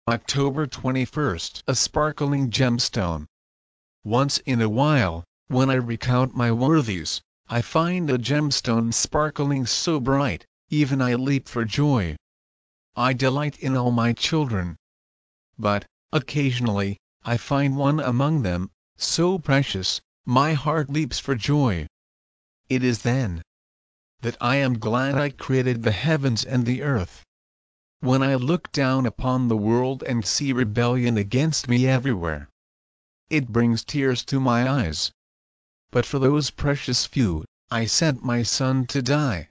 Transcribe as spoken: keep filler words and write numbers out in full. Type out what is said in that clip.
October twenty-first. A sparkling gemstone. Once in a while, when I recount my worthies, I find a gemstone sparkling so bright, even I leap for joy. I delight in all my children. But, occasionally, I find one among them, so precious, my heart leaps for joy. It is then that I am glad I created the heavens and the earth. When I look down upon the world and see rebellion against me everywhere, it brings tears to my eyes. But for those precious few, I sent my son to die.